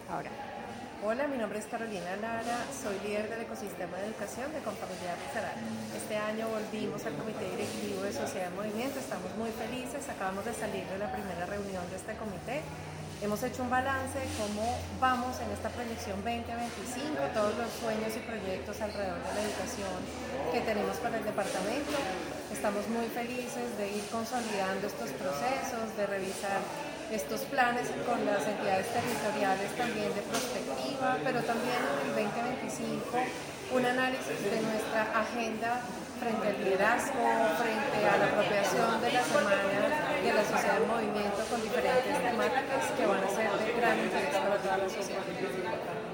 Ahora, Hola, mi nombre es Carolina Lara, soy líder del ecosistema de educación de Confamiliar Risaralda. Este año volvimos al comité directivo de Sociedad en Movimiento, estamos muy felices, acabamos de salir de la primera reunión de este comité. Hemos hecho un balance de cómo vamos en esta proyección 2025, todos los sueños y proyectos alrededor de la educación que tenemos para el departamento. Estamos muy felices de ir consolidando estos procesos, de revisar estos planes con las entidades territoriales también de prospectiva, pero también en el 2025 un análisis de nuestra agenda frente al liderazgo, frente a la apropiación de la semana de la sociedad en movimiento con diferentes temáticas que van a ser de gran interés para toda la sociedad.